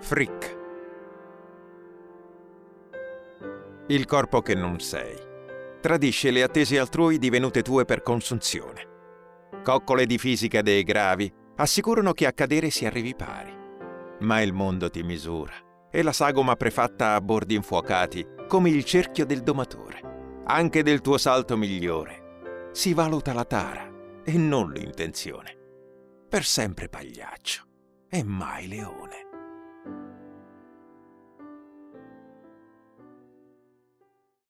Frick. Il corpo che non sei tradisce le attese altrui divenute tue per consunzione. Coccole di fisica dei gravi assicurano che a cadere si arrivi pari. Ma il mondo ti misura e la sagoma prefatta a bordi infuocati come il cerchio del domatore. Anche del tuo salto migliore si valuta la tara e non l'intenzione. Per sempre pagliaccio e mai leone.